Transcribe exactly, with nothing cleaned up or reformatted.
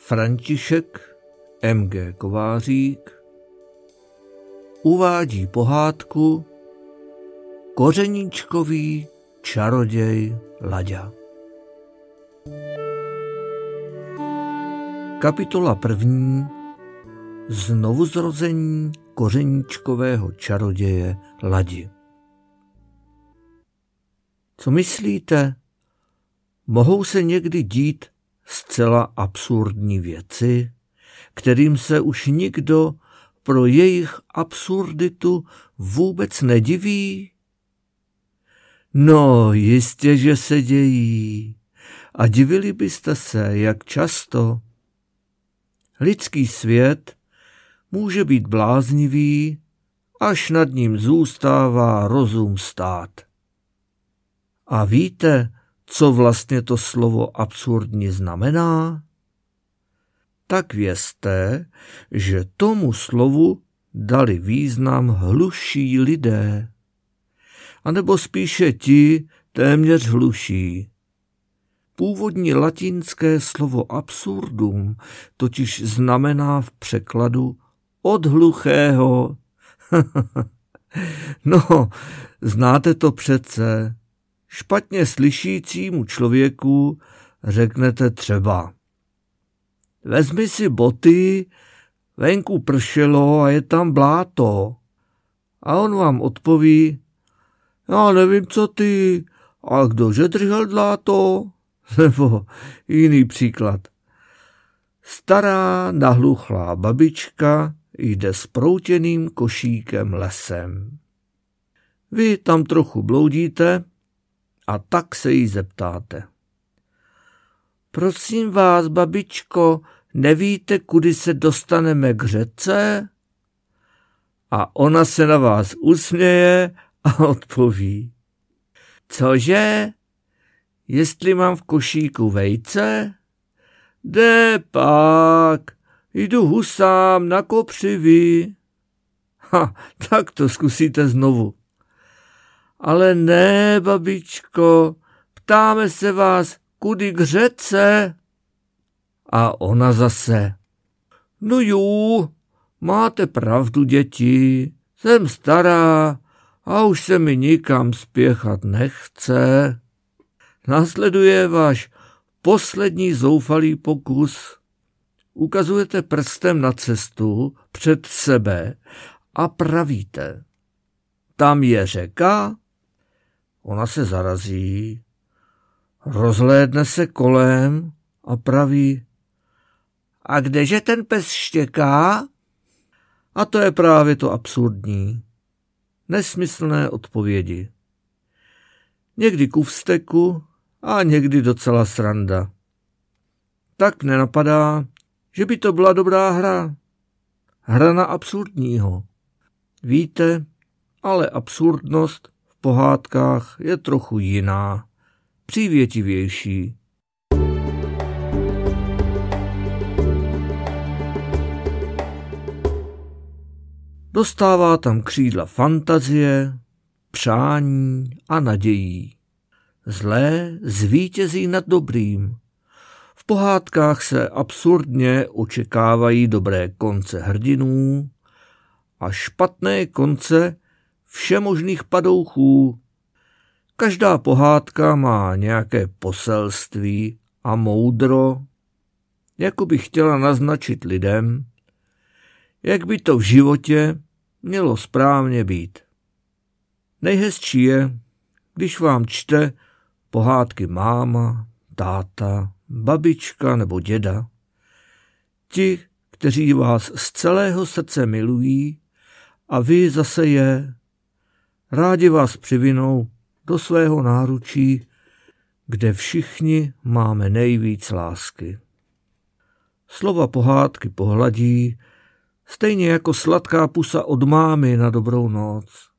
František M G Kovářík uvádí pohádku Kořeníčkový čaroděj Laďa. Kapitola první. Znovuzrození kořeníčkového čaroděje Ladi. Co myslíte? Mohou se někdy dít zcela absurdní věci, kterým se už nikdo pro jejich absurditu vůbec nediví? No, jistě, že se dějí. A divili byste se, jak často. Lidský svět může být bláznivý, až nad ním zůstává rozum stát. A víte, co vlastně to slovo absurdní znamená? Tak vězte, že tomu slovu dali význam hluší lidé, anebo spíše ti téměř hluší. Původní latinské slovo absurdum totiž znamená v překladu od hluchého. No, znáte to přece. Špatně slyšícímu člověku řeknete třeba: vezmi si boty, venku pršelo a je tam bláto. A on vám odpoví: já nevím, co ty, a kdože držel dláto? Nebo jiný příklad. Stará nahluchlá babička jde s proutěným košíkem lesem. Vy tam trochu bloudíte a tak se jí zeptáte: prosím vás, babičko, nevíte, kudy se dostaneme k řece? A ona se na vás usměje a odpoví: cože? Jestli mám v košíku vejce? Jde pak, jdu husám na kopřivy. Ha, tak to zkusíte znovu. Ale ne, babičko, ptáme se vás, kudy k řece? A ona zase: no jo, máte pravdu, děti, jsem stará a už se mi nikam spěchat nechce. Následuje váš poslední zoufalý pokus. Ukazujete prstem na cestu před sebe a pravíte: tam je řeka? Ona se zarazí, rozhlédne se kolem a praví: a kdeže ten pes štěká? A to je právě to absurdní. Nesmyslné odpovědi. Někdy ku vzteku a někdy docela sranda. Tak mne napadá, že by to byla dobrá hra. Hra na absurdního. Víte, ale absurdnost v pohádkách je trochu jiná, přívětivější. Dostává tam křídla fantazie, přání a nadějí. Zlé zvítězí nad dobrým. V pohádkách se absurdně očekávají dobré konce hrdinů a špatné konce všemožných padouchů. Každá pohádka má nějaké poselství a moudro, jako by chtěla naznačit lidem, jak by to v životě mělo správně být. Nejhezčí je, když vám čte pohádky máma, táta, babička nebo děda. Ti, kteří vás z celého srdce milují a vy zase je. Rádi vás přivinou do svého náručí, kde všichni máme nejvíc lásky. Slova pohádky pohladí, stejně jako sladká pusa od mámy na dobrou noc.